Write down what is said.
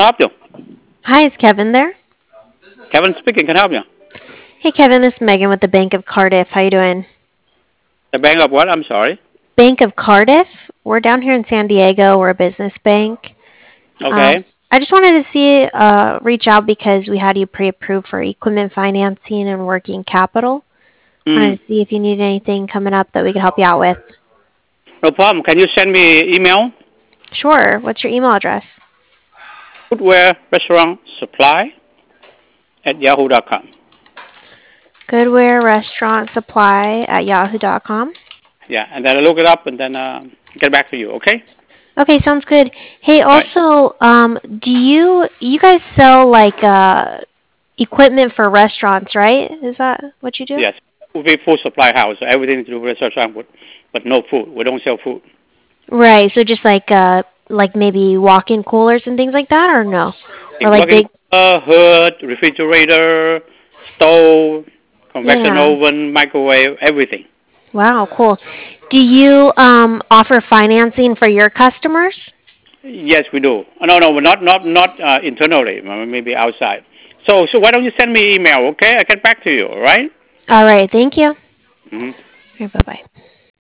I help you? Hi, is Kevin there? Kevin speaking. Can I help you? Hey, Kevin, this is Megan with the Bank of Cardiff. How you doing? The bank of what? I'm sorry. Bank of Cardiff. We're down here in San Diego. We're a business bank. Um, Okay. I just wanted to reach out because we had you pre-approved for equipment financing and working capital. Wanted Mm, to see if you need anything coming up that we could help you out with. no problem. Can you send me email? Sure. What's your email address? Footwear restaurant supply at yahoo.com. Goodware Restaurant Supply at yahoo.com. Yeah, and then I look it up and then get back to you. Okay. Okay, sounds good. Hey, All right. also, do you guys sell like equipment for restaurants, right? Is that what you do? Yes. We food supply house. Everything to do with restaurant, but no food. We don't sell food. Right. So just like maybe walk-in coolers and things like that, or no? Or like Working big. cooler, hood, refrigerator, stove, convection Yeah. oven, microwave, everything. Wow, cool. Do you offer financing for your customers? Yes, we do. No, no, not internally. Maybe outside. So why don't you send me email? Okay, I get back to you. All right. All right. Thank you. Mm-hmm. Bye bye.